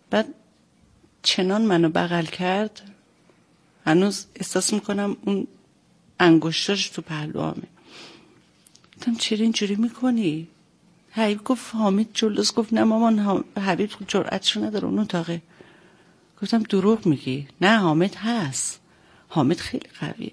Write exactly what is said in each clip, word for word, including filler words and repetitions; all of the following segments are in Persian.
بعد چنان منو بغل کرد، هنوز احساس میکنم اون انگشتاش تو پهلوامه. گفتم چرا اینجوری میکنی؟ حبیب گفت حامد جلوس. گفت نه مامان، حبیب جرأتشو نداره اون اتاقه. گفتم دروغ میگی. نه حامد هست، حامد خیلی قویه،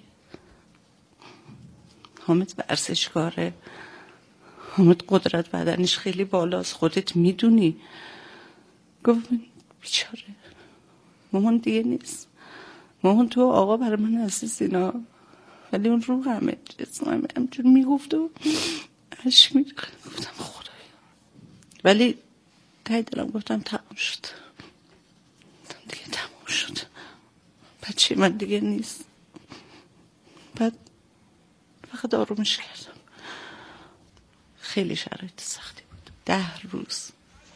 حامد ورزشکاره، حامد قدرت بدنش خیلی بالاست، خودت میدونی. گفت بیچاره مامان دیگه نیست، مامان تو آقا برای من عزیز اینا، ولی اون رو همه جسمم همجور میگفت و عشق میریخت. گفتم خدایا، ولی ته دلم گفتم تمام شد، گفتم دیگه تمام شد، بچه من دیگه نیست. بعد فقط آرومش کردم. خیلی شرایط سختی بود، ده روز.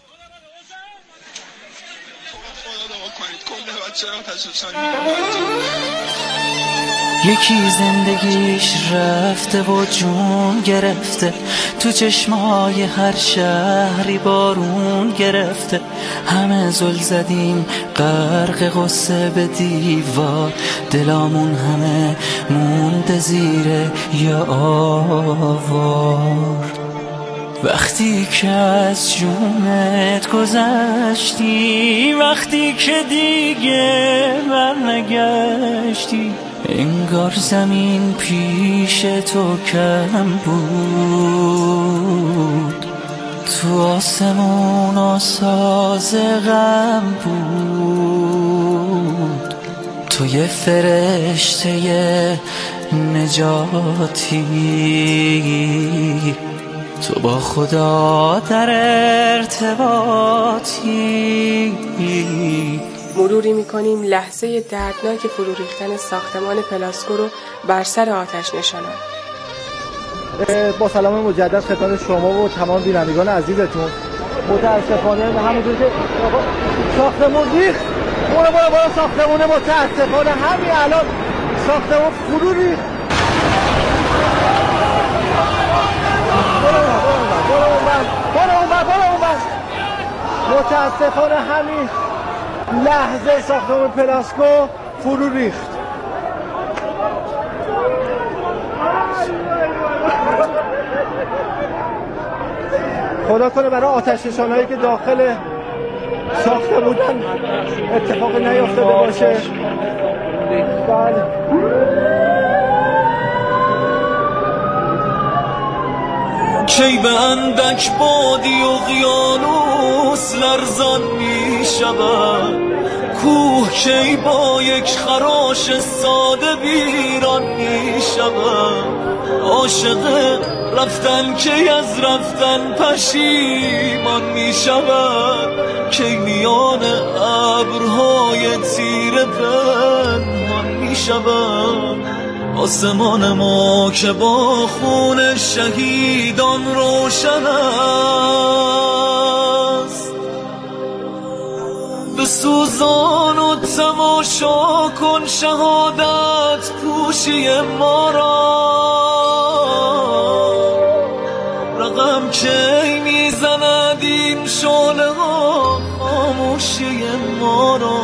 یکی زندگیش رفته و جون گرفته، تو چشمای هر شهری بارون گرفته، همه زل زدیم غرق غصه به دیوار، دلامون همه مونده زیر یا آوار. وقتی که از جونت گذشتی، وقتی که دیگه برنگشتی، انگار زمین پیش تو کم بود، تو آسمون آساز غم بود، تو یه فرشته نجاتی، تو با خدا در ارتباطی. مروری میکنیم لحظه دردناک فرو ریختن ساختمان پلاسکو رو بر سر آتش نشانان. با سلام مجدد خدمت شما و تمام بینندگان عزیزتون. متاسفانه همونجور که ساختمون ریخت، برو برو برو ساختمونه، متاسفانه همین الان ساختمون فرو ریخت. متاسفانه همین لحظه ساختمان پلاسکو فرو ریخت. خدا کنه برای آتش نشانایی که داخل ساخته بودن اتفاق نیفتاده باشه. بله. کی به اندک بادی و قیانوس لرزان می شود، کوه کی با یک خراش ساده ویران می شود، عاشق رفتن کی از رفتن پشیمان می شود، کی میان ابرهای تیره پنهان می شود، آسمان ما که با خون شهیدان روشن است، به سوزان و تماشا کن شهادت پوشی ما را، رقم کی میزند این شعله ها خاموشی ما را.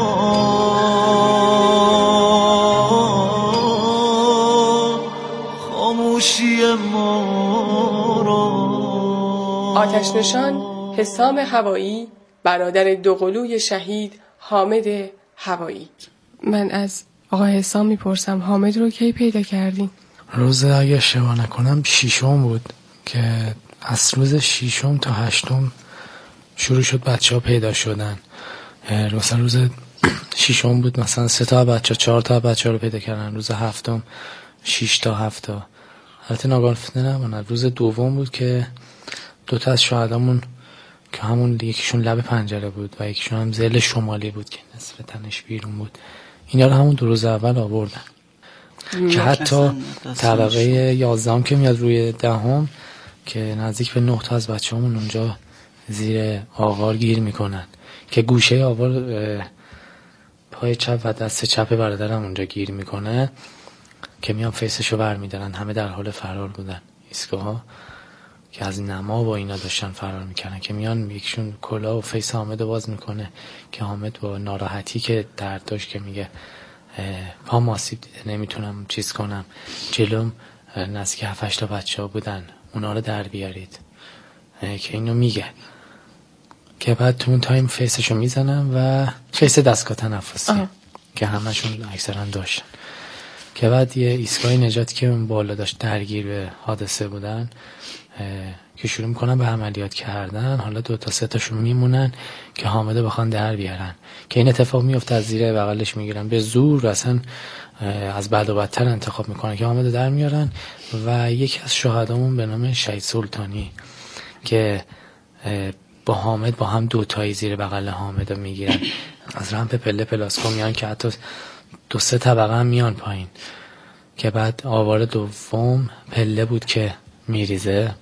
آتش نشان حسام هوایی، برادر دوقلوی شهید حامد هوایی. من از آقای حسام میپرسم حامد رو کی پیدا کردین؟ روز اگه اشتباه نکنم شیشم بود که از روز شیشم تا هشتم شروع شد بچه ها پیدا شدن. مثلا روز شیشم بود مثلا سه تا بچه چهار تا بچه ها رو پیدا کردن، روز هفتم شیش تا هفت تا. البته ناگفته نماند روز دوم بود که دوتا از شهدامون که همون یکیشون لب پنجره بود و یکیشون هم ذیل شمالی بود که نصف تنش بیرون بود، اینا رو همون دو روز اول آوردن که حتی طبقه یازدهم که میاد روی دهم که نزدیک به نه تا از بچه همون اونجا زیر آوار گیر میکنن که گوشه آوار پای چپ و دست چپ برادرم اونجا گیر میکنه که میان فیسشو بر میدارن. همه در حال فرار بودن ایستگاه ها. که از نما و اینا داشتن فرار میکردن که میان یکشون کلا و فیس حامد رو باز میکنه که حامد با ناراحتی که درد داشت که میگه پام آسیب دیده نمیتونم چیز کنم، جلوم نزدیک هفت هشت تا بچه ها بودن اونا رو در بیارید که اینو میگه که بعد تو اون تایم فیسشو میزنم و فیس دستگاه تنفسی که همشون اکثرا داشتن که بعد یه ایستگاه نجاتی که اون بالا داشت درگیر به حادثه بودن که شروع میکنن به عملیات کردن. حالا دو تا سه تاشون میمونن که حامده بخوان در بیارن که این اتفاق میفته، از زیر بغلش میگیرن به زور، اصلا از بد و بدتر انتخاب میکنن که حامده در میارن. و یکی از شهدامون به نام شهید سلطانی که با حامد با هم دوتایی زیر بغل حامد میگیرن، از رمپ پله پلاسکو میان که حتی دو سه طبقه هم میان پایین که بعد آوار دوم پله بود که میریزه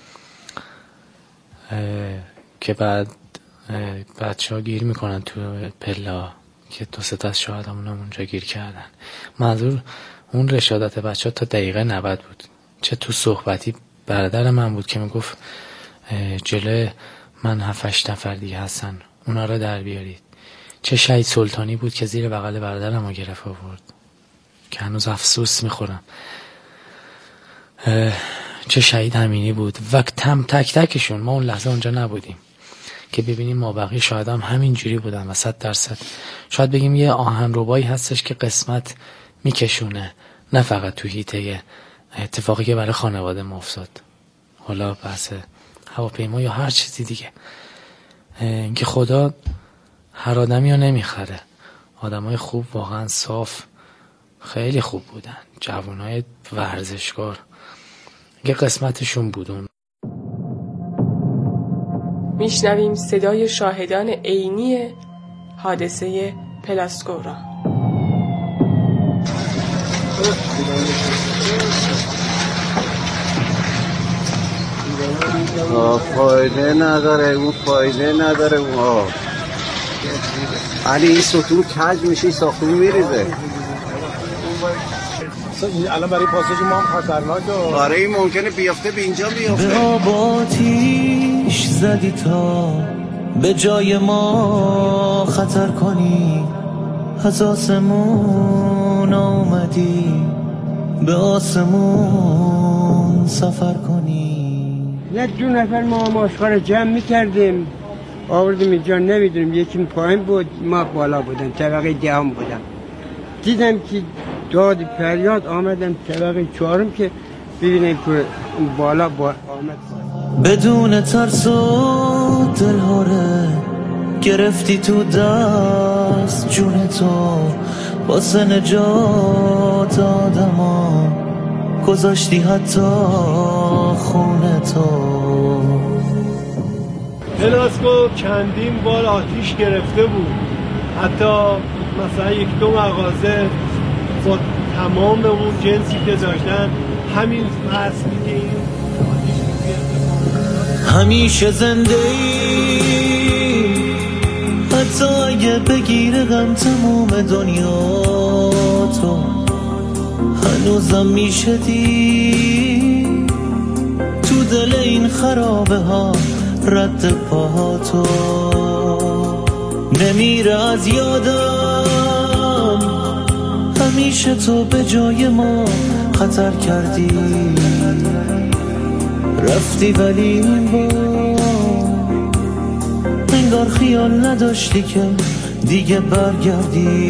که بعد بچه ها گیر میکنن تو پله که دو سه تا از شهدامون هم اونجا گیر کردن. منظور اون رشادت بچه ها تا دقیقه نود بود. چه تو صحبتی برادر من بود که میگفت جلوی من هفتش نفر دیگه هستن اونا رو در بیارید، چه شهید سلطانی بود که زیر بغل برادرم رو گرفت آورد که هنوز افسوس میخورم، چه شهید امینی بود و تم تک تکشون. ما اون لحظه اونجا نبودیم که ببینیم ما بقیه شاید هم همین جوری بودن و صد درصد شاید بگیم یه آهنربایی هستش که قسمت میکشونه، نه فقط تو هیته اتفاقی که برای خانواده ما افتاد، حالا بحث هواپیما یا هر چیزی دیگه، اینکه خدا هر آدمی رو نمیخره. آدمای خوب واقعا صاف خیلی خوب بودن، جوانای ورزشکار که قسمتشون بودون. میشنویم صدای شاهدان عینی حادثه پلاسکو را. فایده نداره اون، فایده نداره اون ها. علی این ستون کج میشه، ساختمون میریزه. الان برای پاساژ ما هم خطرناکه، برای این ممکنه بیافته به اینجا بیافته. به آب آتیش زدی تا به جای ما خطر کنی، از آسمون آمدی به آسمون سفر کنی. یک دو نفر ما ماسکار جمع میکردیم آوردیم اینجا، نمیدونیم یکی پایین بود ما بالا بودن، طبقه دهم بودم. دیدم که داد فریاد، آمدم طبقه چهارم که ببینیم که بالا با آمد. بدون ترس و دلهاره گرفتی تو دست جون تو، واسه نجات آدما گذاشتی حتی خونه تو. پلاسکو چندین بار آتیش گرفته بود، حتی مثلا یک دو مغازه با تمام اون جنسی که داشتن همین فصلی که این آتیش گرفته. همیشه زنده ای حتی اگه بگیره غم تمام دنیا تو، هنوزم میشه دی تو دل این خرابه ها رد پاها تو. نمیره از یادم همیشه تو به جای ما خطر کردی، رفتی ولی این بار انگار خیال نداشتی که دیگه برگردی.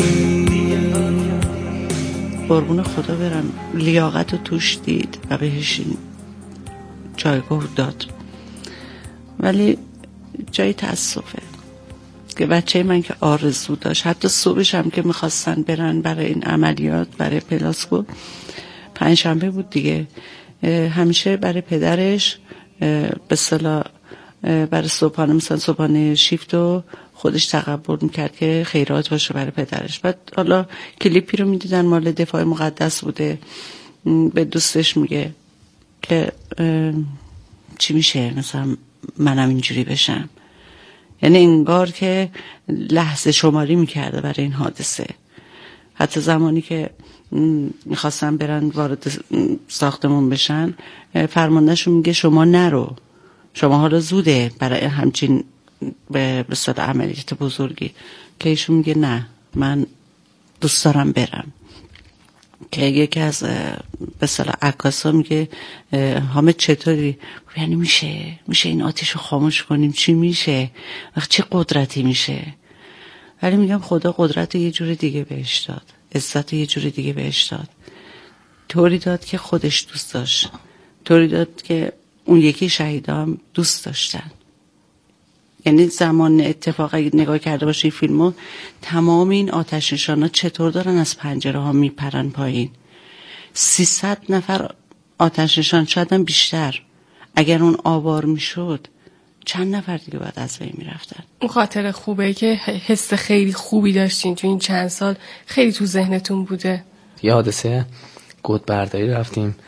قربون خدا برم لیاقت رو توش دید و بهش جایگاه داد، ولی جای تأسفه که بچه من که آرزو داشت، حتی صبحش هم که میخواستن برن برای این عملیات برای پلاسکو، پنجشنبه بود دیگه، همیشه برای پدرش به اصطلاح برای صبحانه مثلا صبحانه شیفتو خودش تقبل میکرد که خیرات باشه برای پدرش. بعد حالا کلیپی رو میدیدن مال دفاع مقدس بوده، به دوستش میگه که چی میشه مثلا منم اینجوری بشم، یعنی انگار که لحظه شماری میکرده برای این حادثه. حتی زمانی که میخواستن برن وارد ساختمون بشن، فرماندهشون میگه شما نرو، شما حالا زوده برای همچین به صورت عملیات بزرگی. که ایشون میگه نه من دوست دارم برم. که یکی از به صلاح عکاسا میگه حامد چطوری؟ یعنی میشه میشه این آتیش رو خاموش کنیم؟ چی میشه؟ چه قدرتی میشه؟ ولی میگم خدا قدرت یه جور دیگه بهش داد، عزت یه جور دیگه بهش داد، طوری داد که خودش دوست داشت، طوری داد که اون یکی شهیدا هم دوست داشتن. یعنی زمان اتفاق اگه نگاه کرده باشی فیلمو، تمام این آتش نشانا چطور دارن از پنجره ها میپرن پایین. سیصد نفر آتش نشان، شاید هم بیشتر، اگر اون آوار میشد چند نفر دیگه باید از بین میرفتن. اون خاطر خوبه که حس خیلی خوبی داشتین تو این چند سال، خیلی تو ذهنتون بوده. یه حادثه گودبرداری رفتیم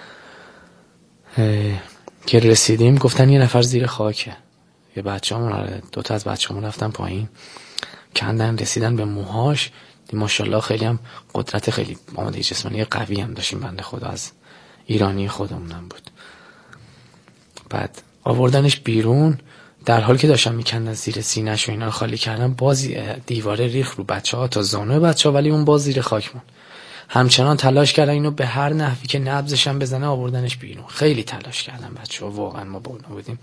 که رسیدیم گفتن یه نفر زیر خاکه. یه بچه‌مون، دو تا از بچه‌مون رفتن پایین، کندن رسیدن به موهاش. ماشاءالله خیلی هم قدرت خیلی آماده جسمانی قوی هم داشتیم، بنده خدا از ایرانی خودمونم بود. بعد آوردنش بیرون، در حالی که داشتن میکندن زیر سینه‌ش و اینا رو خالی کردن، باز دیواره ریخ رو بچه‌ها تا زانوی بچه‌ها، ولی اون باز زیر خاک موند. همچنان تلاش کردن اینو به هر نحوی که نبضش هم بزنه آوردنش بیرون. خیلی تلاش کردن بچه‌ها، واقعا ما با اونا بودیم.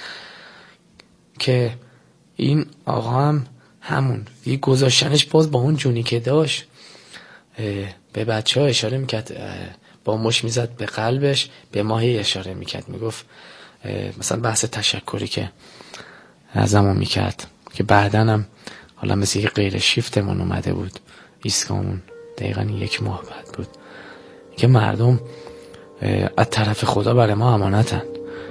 که این آقا هم همون دیگه گذاشتنش باز با اون جونی که داشت به بچه ها اشاره میکرد، با مش میزد به قلبش، به ماهی اشاره میکرد، میگفت مثلا بحث تشکری که ازمون میکرد که بعدن هم حالا مثل یه غیر شیفتمون اومده بود ایستگاهمون، دقیقا یک ماه بعد بود که مردم از طرف خدا برای ما امانتن.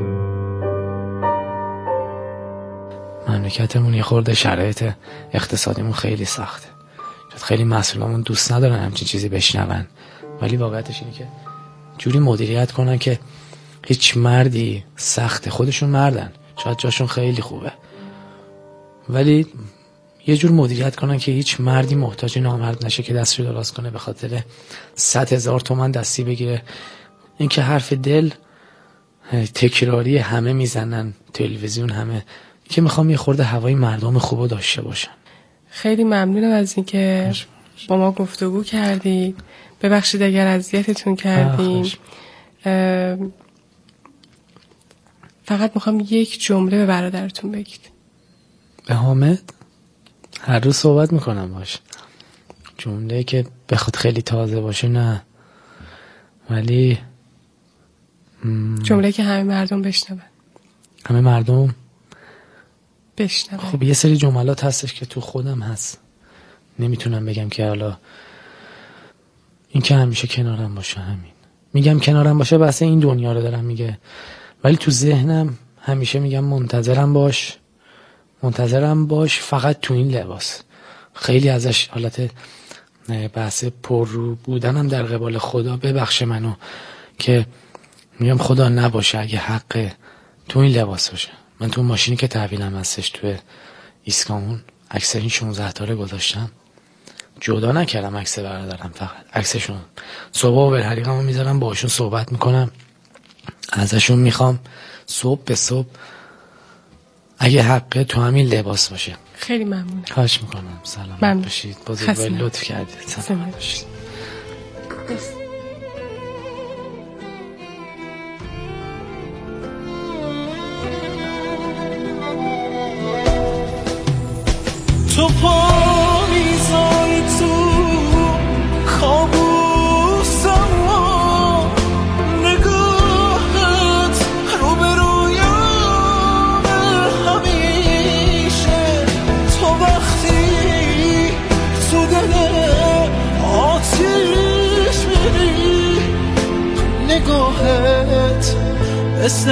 مملکتمون یه خورده شرایط اقتصادیمون خیلی سخته، شاید خیلی مسئولامون دوست ندارن همچین چیزی بشنون، ولی واقعیتش اینه که جوری مدیریت کنن که هیچ مردی سخته، خودشون مردن، شاید جاشون خیلی خوبه، ولی یه جور مدیریت کنن که هیچ مردی محتاج نامرد نشه که دستشو دراز کنه به خاطر صد هزار تومن دستی بگیره. این که حرف دل تکراری همه میزنن تلویزیون، همه که میخوام یه خورده هوای مردم خوبو داشته باشن. خیلی ممنونم از این که با ما گفتگو کردید. ببخشید اگر اذیتتون کردیم. فقط میخوام یک جمله به برادرتون بگید. به حامد هر روز صحبت میکنم باش، جمله که بخواد خیلی تازه باشه نه، ولی جمله که همه مردم بشنون. همه مردم بشنون. خب یه سری جملات هستش که تو خودم هست، نمیتونم بگم که حالا این که همیشه کنارم باشه، همین میگم کنارم باشه، بس این دنیا رو دارم میگه، ولی تو ذهنم همیشه میگم منتظرم باش، منتظرم باش، فقط تو این لباس. خیلی ازش حالت بحث پر رو بودنم در قبال خدا، ببخشه منو که میگم خدا نباشه اگه حق تو این لباس باشه. من تو ماشینی که تحویلم هستش تو ایسکامون عکس این شانزده تا رو گذاشتم، جدا نکردم عکس برادرم، فقط عکسشون. صبح به حریقمو میذارم باشون صحبت میکنم، ازشون میخوام صبح به صبح اگه حقه تو همین لباس باشه. خیلی ممنونم. خواهش میکنم. سلام ممنون. باشید. بازی لطف کردید. سلام باشید. تو پا میزانی تو کابوسم و نگاهت رو به رویام همیشه، تو وقتی تو دل آتیش میری، نگاهت مثل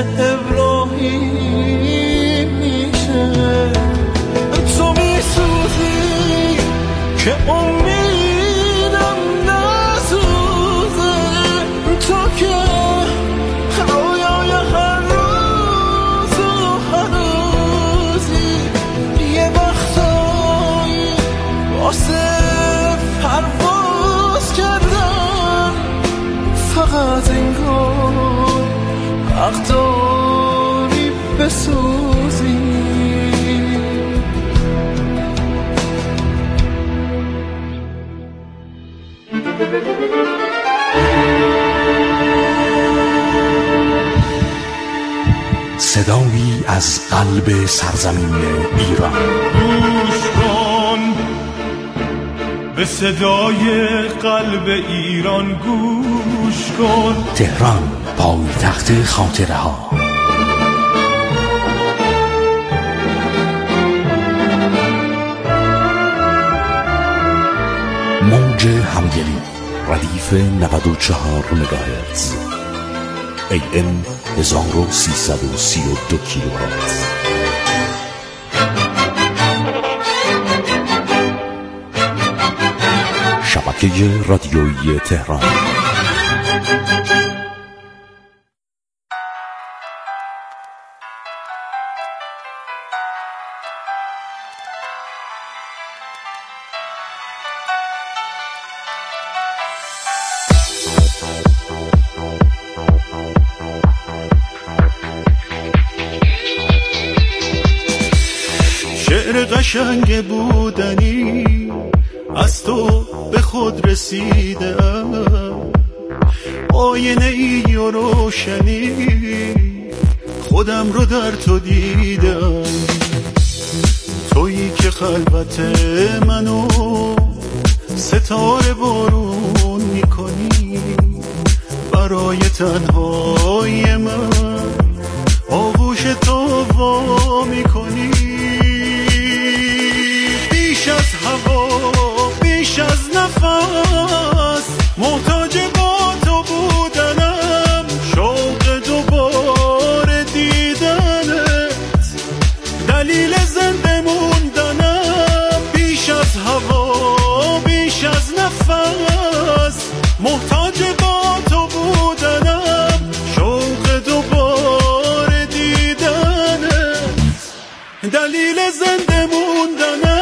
ابراهیم میشه، تو میسوزی که امیدم نسوزه، تو که رویای هر روز و هر روزی، یه وقتایی واسه پرواز کردم حق داری بسوزی. صدایی از قلب سرزمین ایران. گوش کن به صدای قلب ایران، گوش کن. تهران، پایتخت خاطره ها. موج همدلی، ردیف نود و چهار مگاهرتز، ای ام هزار و سیصد و سی و دو کیلوهرتز. شبکه رادیویی تهران. شعر قشنگ بودنی از تو به خود رسیدم، آینه ای و روشنی خودم رو در تو دیدم. تویی که خلوت منو ستاره بارون میکنی، برای تنهای من آغوش تو وا میکنی. بیش از هوا، بیش از نفس، محتاج با تو بودنم، شوق دوباره دیدنت، دلیل زنده موندنم. بیش از هوا، بیش از نفس، محتاج با تو بودنم، شوق دوباره دیدنت، دلیل زنده موندنم.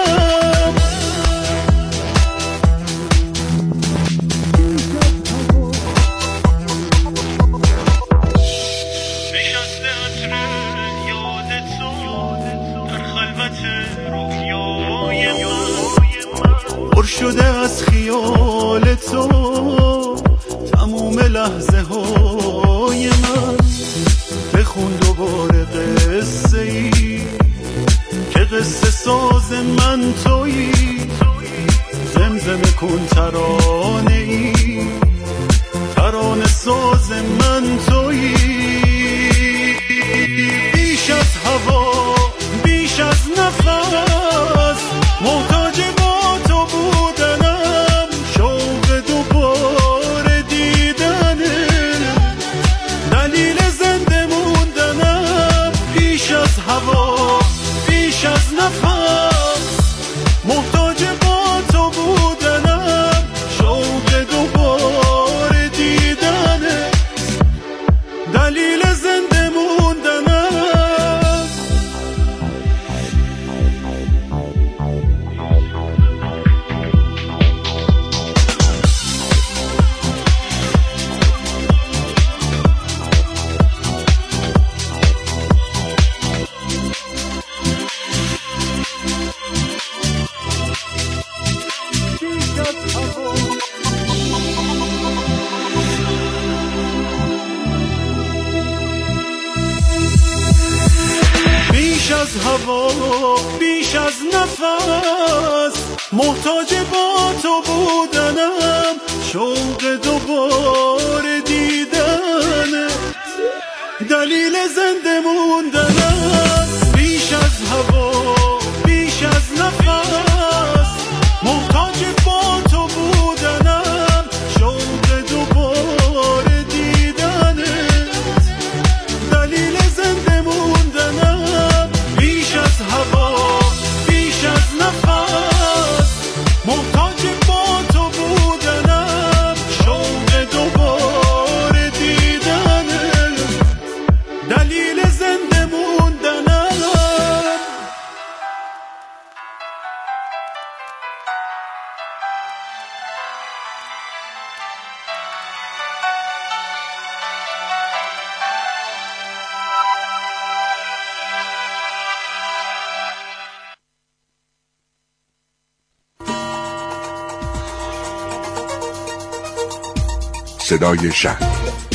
پر شده از خیال تو تموم لحظه های من. بخون دوباره قصه ای که قصه ساز من تویی. زمزمه کن ترانه ای، ترانه ساز من تویی. بیش از هوا، بیش از نفس، محتاج با تو بودنم، شوق دوباره دیدنه، دلیل زنده موندنم. بیش از هوا، بیش از نفس، محتاج با تو بودنم، شوق دوباره دیدنه، دلیل زنده موندنم. بیش از هوا، بیش از نفس، محتاج با تو بودنم، شوق دوباره دیدنت، دلیل زنده موندنم. بیش از هوا، بیش از نفس، محتاج با تو بودنم، شوق دوباره دیدنت، دلیل زنده موندنم. بیش از هوا، بیش از نفس، محتاج با تو بودنم، شوق دوباره دیدنت، دلیل زنده موندنم. صدای شهر.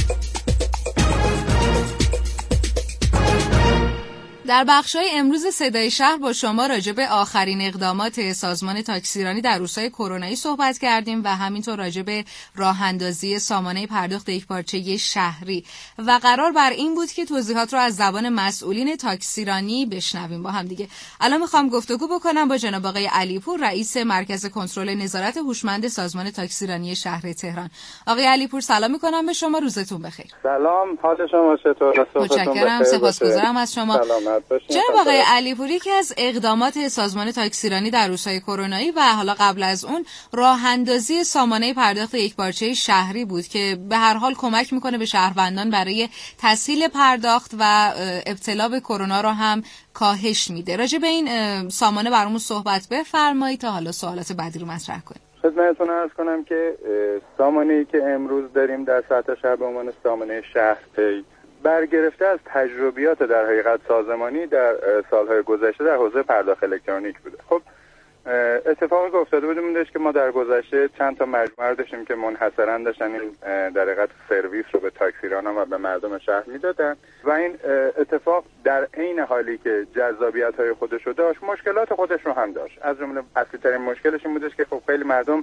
در بخش‌های امروز صدای شهر با شما راجع به آخرین اقدامات سازمان تاکسیرانی در روزهای کرونایی صحبت کردیم و همینطور راجع به راه‌اندازی سامانه پرداخت یکپارچه شهری و قرار بر این بود که توضیحات رو از زبان مسئولین تاکسیرانی بشنویم با هم دیگه. الان می‌خوام گفتگو بکنم با جناب آقای علیپور، رئیس مرکز کنترل نظارت هوشمند سازمان تاکسیرانی شهر تهران. آقای علیپور سلام می‌کنم به شما، روزتون بخیر. سلام، حال شما چطوره؟ متشکرم، سپاسگزارم از شما. جناب آقای علیپور، یکی از اقدامات سازمان تاکسیرانی در روزهای کرونایی و حالا قبل از اون راه اندازی سامانه پرداخت یکپارچه شهری بود که به هر حال کمک میکنه به شهروندان برای تسهیل پرداخت و ابتلا به کرونا رو هم کاهش میده. راجع به این سامانه برامون صحبت بفرمایید تا حالا سوالات بعدی رو مطرح کنیم. خدمتتون عرض کنم که سامانه‌ای که امروز داریم در سطح شهر به عنوان سامانه شهرپی برگرفته از تجربیات در حقیقت سازمانی در سالهای گذشته در حوزه پرداخت الکترونیک بوده. خب اتفاقی که افتاده بود این که ما در گذشته چند تا مجموعه داشتیم که منحصرا داشتن این در حقیقت سرویس رو به تاکسیرانان و به مردم شهر میدادن و این اتفاق در عین حالی که جذابیت‌های خودش رو داشت مشکلات خودش رو هم داشت. از جمله اصلی ترین مشکلش این بودش که خب خیلی مردم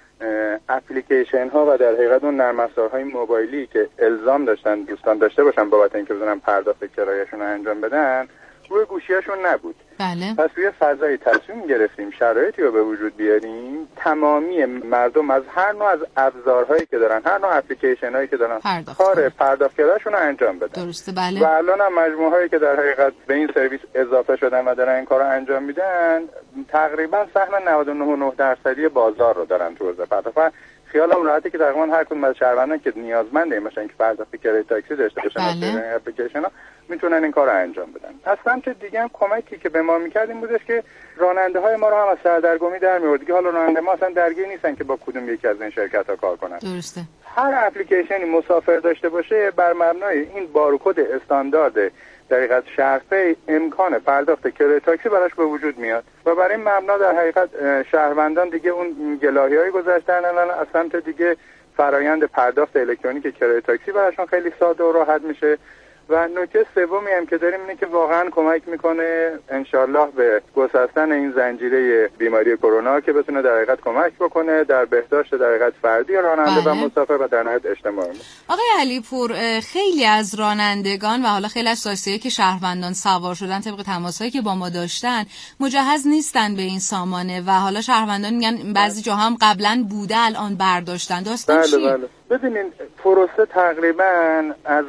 اپلیکیشن ها و در حقیقت اون نرم افزارهای موبایلی که الزام داشتن دوستان داشته باشن بابت اینکه بتونن پرداخت کرایه‌شون رو انجام بدن روی گوشیاشون نبود. بله. پس توی فضای تصمیم گرفتیم شرایطی رو به وجود بیاریم تمامی مردم از هر نوع از ابزارهایی که دارن، هر نوع اپلیکیشن هایی که دارن پرداخت کار پرداخت کردنشون رو انجام بدن. درسته. بله. و الان هم مجموعه هایی که در حقیقت به این سرویس اضافه شدن و دارن این کار رو انجام میدن تقریبا سهم نود و نه و نه درصدی بازار رو دارن تو حوزه پرداخت. خیالم راحته که تقریبا هر کدوم از شهروندان که نیازمند این باشن که پرداخت کرایه تاکسی داشته باشن از این اپلیکیشن ها میتونن این کار رو انجام بدن. از سمت دیگه هم کمکی که به ما میکرد این بودش که راننده های ما رو هم از سردرگمی در میورد که حالا راننده ما اصلا درگیر نیستن که با کدوم یکی از این شرکت ها کار کنن. درسته. هر اپلیکیشنی مسافر داشته باشه بر مبنای این بارکد استاندارد در حقیقت شهرپی امکان پرداخت کرایه تاکسی براش به وجود میاد و برای این مبنا در حقیقت شهروندان دیگه اون گلاهی‌های گذاشتن الان از سمت دیگه فرایند پرداخت الکترونیک کرایه تاکسی براشون خیلی ساده و راحت میشه. و نکته سومی هم که داریم اینه که واقعا کمک میکنه انشالله به گسستن این زنجیره بیماری کرونا که بتونه در حقیقت کمک بکنه در بهداشت در حقیقت فردی راننده و مسافر و در نهایت اجتماعی. آقای علیپور، خیلی از رانندگان و حالا خیلی از تاکسی‌هایی که شهروندان سوار شدن طبق تماسایی که با ما داشتن مجهز نیستن به این سامانه و حالا شهروندان میگن بعضی جاها هم قبلا بوده الان برداشتن. داستان چیه؟ بله بله. ببینین پروسه تقریبا از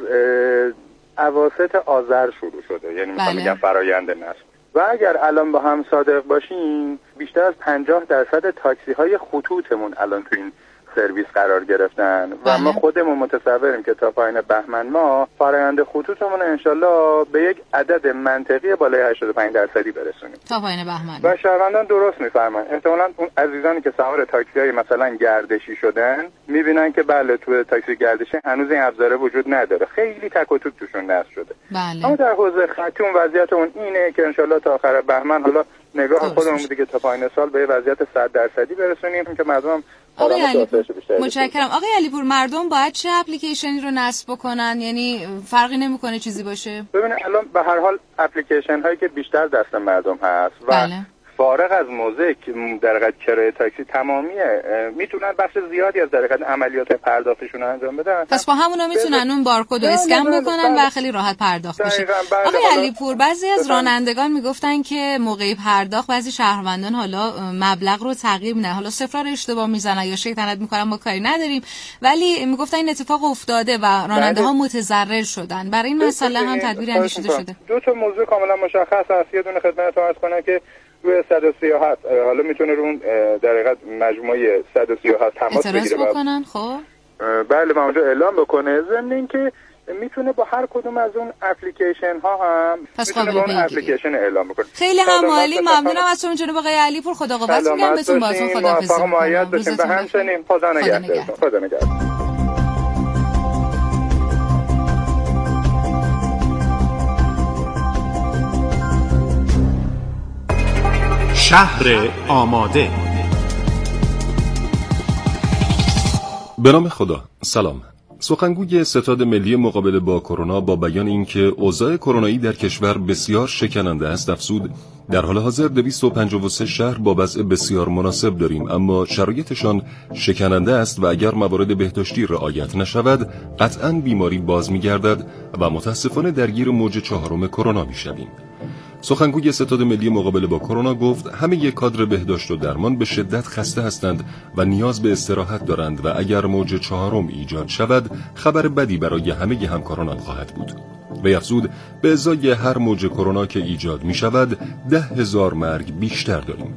اواسط آذر شروع شده، یعنی میخوام بگم فرآیند نصب و اگر الان با هم صادق باشیم بیشتر از پنجاه درصد تاکسی های خطوطمون الان تو این سرویس قرار گرفتن و ما خودمون متصوریم که تا پایان بهمن ما فرآیند خطوطمون انشالله به یک عدد منطقی بالای هشتاد و پنج درصدی برسونیم تا پایان بهمن. و شهروندان درست میفرمان احتمالاً اون عزیزانی که سوار تاکسی های مثلا گردشی شدن میبینن که بله تو تاکسی گردشی هنوز این ابزار وجود نداره، خیلی تک و توک توشون نصب شده. بله. اما در حوزه خطی اون وضعیت اون اینه که انشالله تا آخر بهمن حالا نگاه خودمون بوده که تا پایان سال به وضعیت صد درصدی برسونیم که مردم آقای علیپور متشکرم. آقای علیپور، مردم باید چه اپلیکیشنی رو نصب بکنن؟ یعنی فرقی نمیکنه چیزی باشه؟ ببینید الان به هر حال اپلیکیشن هایی که بیشتر دست مردم هست و بله. فارغ از موضع در حقیقت کرایه تاکسی تمامیه میتونن بخش زیادی از در حقیقت عملیات پرداختشون انجام بدن. پس با همونا میتونن اون بارکد رو اسکن بکنن و خیلی راحت پرداخت بشه. آقای علیپور، بعضی از رانندگان میگفتن که موقع پرداخت بعضی شهروندان حالا مبلغ رو تغییر میدن، حالا صفر رو اشتباه میزنن یا شیطنت میکنن ما کاری نداریم، ولی میگفتن این اتفاق افتاده و راننده ها متضرر شدن. برای این مسئله هم تدبیر اندیشیده شده. دو تا موضوع کاملا مشخص است. یه دونه خدمتتون عرض کنم که روی صد و سی و هفت حالا میتونه رو اون در حقیقت مجموعه صد و سی و هفت تماس بگیره بکنن. خب بله ما اونجا اعلام بکنه، ضمن اینکه میتونه با هر کدوم از اون اپلیکیشن ها هم میتونه با اون اپلیکیشن اعلام بکنه. خیلی هم عالی، ممنونم از شما جناب آقای علیپور. خدا قوت میگم بهتون، باهاتون خداحافظی میکنم. و همچنین خدا نگهدارتون. خدا نگهدار. شهر آماده. به نام خدا. سلام، سخنگوی ستاد ملی مقابله با کرونا با بیان اینکه اوضاع کرونایی در کشور بسیار شکننده است افزود در حال حاضر دویست و پنجاه و سه شهر با وضع بسیار مناسب داریم، اما شرایطشان شکننده است و اگر موارد بهداشتی رعایت نشود قطعاً بیماری باز می‌گردد و متاسفانه درگیر موج چهارم کرونا می‌شویم. سخنگوی ستاد ملی مقابله با کرونا گفت همه کادر بهداشت و درمان به شدت خسته هستند و نیاز به استراحت دارند و اگر موج چهارم ایجاد شود خبر بدی برای همه همکارانم خواهد بود. و افزود به ازای هر موج کرونا که ایجاد می شود ده هزار مرگ بیشتر داریم.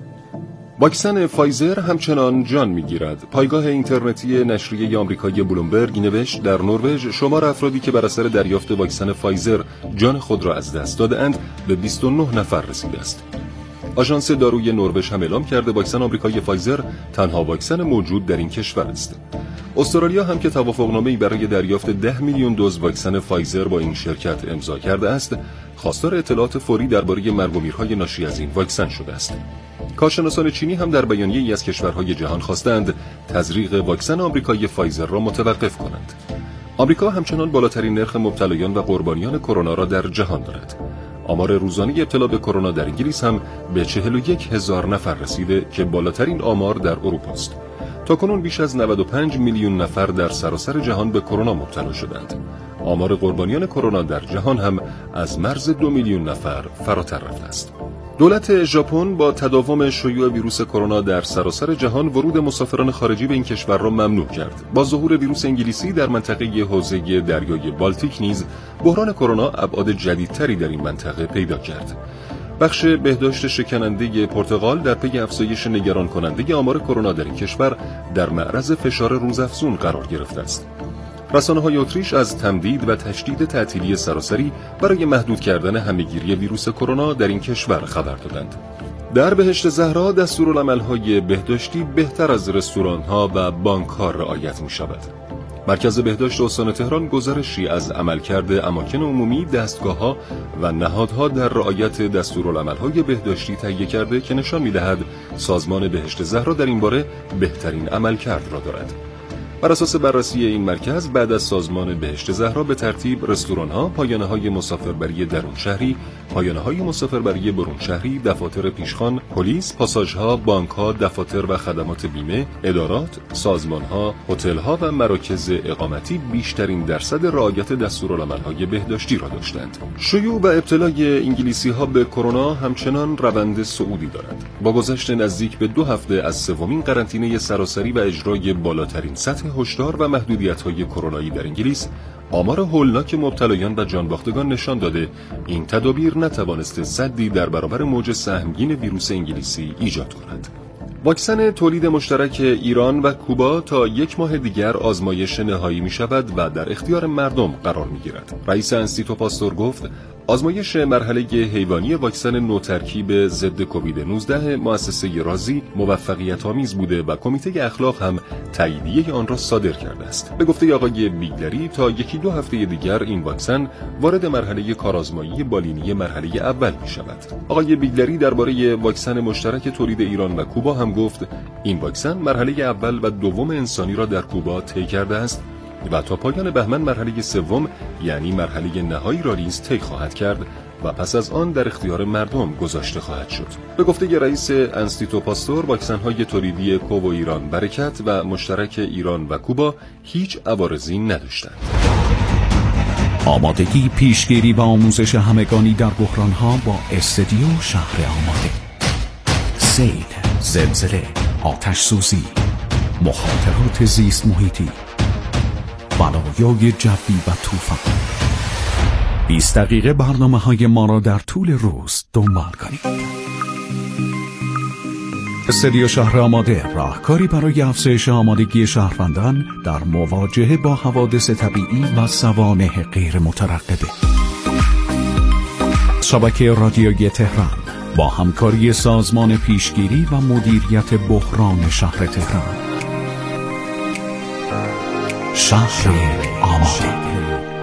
واکسن فایزر همچنان جان میگیرد. پایگاه اینترنتی نشریه آمریکایی بلومبرگ نوشت در نروژ شمار افرادی که بر اثر دریافت واکسن فایزر جان خود را از دست داده‌اند به بیست و نه نفر رسیده است. آژانس داروی نروژ هم اعلام کرده واکسن آمریکایی فایزر تنها واکسن موجود در این کشور است. استرالیا هم که توافقنامه‌ای برای دریافت ده میلیون دوز واکسن فایزر با این شرکت امضا کرده است، خواستار اطلاعات فوری درباره مرگ و میرهای ناشی از این واکسن شده است. کارشناسان چینی هم در بیانیه‌ای از کشورهای جهان خواستند تزریق واکسن آمریکایی فایزر را متوقف کنند. آمریکا همچنان بالاترین نرخ مبتلایان و قربانیان کرونا را در جهان دارد. آمار روزانه ابتلا به کرونا در انگلیس هم به چهل و یک هزار نفر رسیده که بالاترین آمار در اروپا است. تاکنون بیش از نود و پنج میلیون نفر در سراسر جهان به کرونا مبتلا شدند. آمار قربانیان کرونا در جهان هم از مرز دو میلیون نفر فراتر رفته است. دولت ژاپن با تداوم شیوع ویروس کرونا در سراسر جهان ورود مسافران خارجی به این کشور را ممنوع کرد. با ظهور ویروس انگلیسی در منطقه حوزه دریای بالتیک نیز بحران کرونا ابعاد جدیدتری در این منطقه پیدا کرد. بخش بهداشت شکننده پرتغال در پی افزایش نگران کننده آمار کرونا در این کشور در معرض فشار روزافزون قرار گرفته است. رسانه‌های اتریش از تمدید و تشدید تعطیلی سراسری برای محدود کردن همهگیری ویروس کرونا در این کشور خبر دادند. در بهشت زهرا دستورالعمل‌های بهداشتی بهتر از رستوران‌ها و بانک‌ها رعایت می‌شود. مرکز بهداشت استان تهران گزارشی از عملکرد اماکن عمومی، دستگاه‌ها و نهادها در رعایت دستورالعمل‌های بهداشتی تهیه کرده که نشان می‌دهد سازمان بهشت زهرا در این باره بهترین عملکرد را دارد. بر اساس بررسی این مرکز بعد از سازمان بهشت زهرا به ترتیب رستوران‌ها، پایانه‌های مسافربری درون شهری، پایانه‌های مسافربری برون شهری، دفاتر پیشخوان، پلیس، پاساژها، بانک‌ها، دفاتر و خدمات بیمه، ادارات، سازمان‌ها، هتل‌ها و مراکز اقامتی بیشترین درصد رعایت دستورالعمل‌های بهداشتی را داشتند. شیوع و ابتلای انگلیسی‌ها به کرونا همچنان روند صعودی دارد. با گذشت نزدیک به دو هفته از سومین قرنطینه سراسری و اجرای بالاترین سطح هشدار و محدودیت‌های کرونایی در انگلیس، آمار هولناک مبتلایان و جانباختگان نشان داده این تدابیر نتوانسته سدی در برابر موج سهمگین ویروس انگلیسی ایجاد کند. واکسن تولید مشترک ایران و کوبا تا یک ماه دیگر آزمایش نهایی می شود و در اختیار مردم قرار می گیرد. رئیس انستیتو پاستور گفت آزمایش مرحله حیوانی واکسن نوترکیب ضد کووید نوزده مؤسسه رازی موفقیت آمیز بوده و کمیته اخلاق هم تاییدیه آن را صادر کرده است. به گفته آقای بیگلری تا یکی دو هفته دیگر این واکسن وارد مرحله کارآزمایی بالینی مرحله اول می شود. آقای بیگلری درباره واکسن مشترک تولید ایران و کوبا هم گفت این واکسن مرحله اول و دوم انسانی را در کوبا طی کرده است و تا پایان بهمن مرحله سوم یعنی مرحله نهایی را نیز طی خواهد کرد و پس از آن در اختیار مردم گذاشته خواهد شد. به گفته رئیس انستیتو پاستور واکسن‌های تولیدی کوبا ایران برکت و مشترک ایران و کوبا هیچ عوارضی نداشتند. آمادگی، پیشگیری و آموزش همگانی در بحران‌ها با استدیو شهر آماده. سیل، زلزله، آتش سوزی، مخاطرات زیست محیطی، بلایای جوی و طوفان. بیست دقیقه برنامه‌های ما را در طول روز دنبال کنید. استدیو شهر آماده راهکاری برای افزایش آمادگی شهروندان در مواجهه با حوادث طبیعی و سوانح غیر مترقبه. شبکه رادیویی تهران با همکاری سازمان پیشگیری و مدیریت بحران شهر تهران. شهر آماده.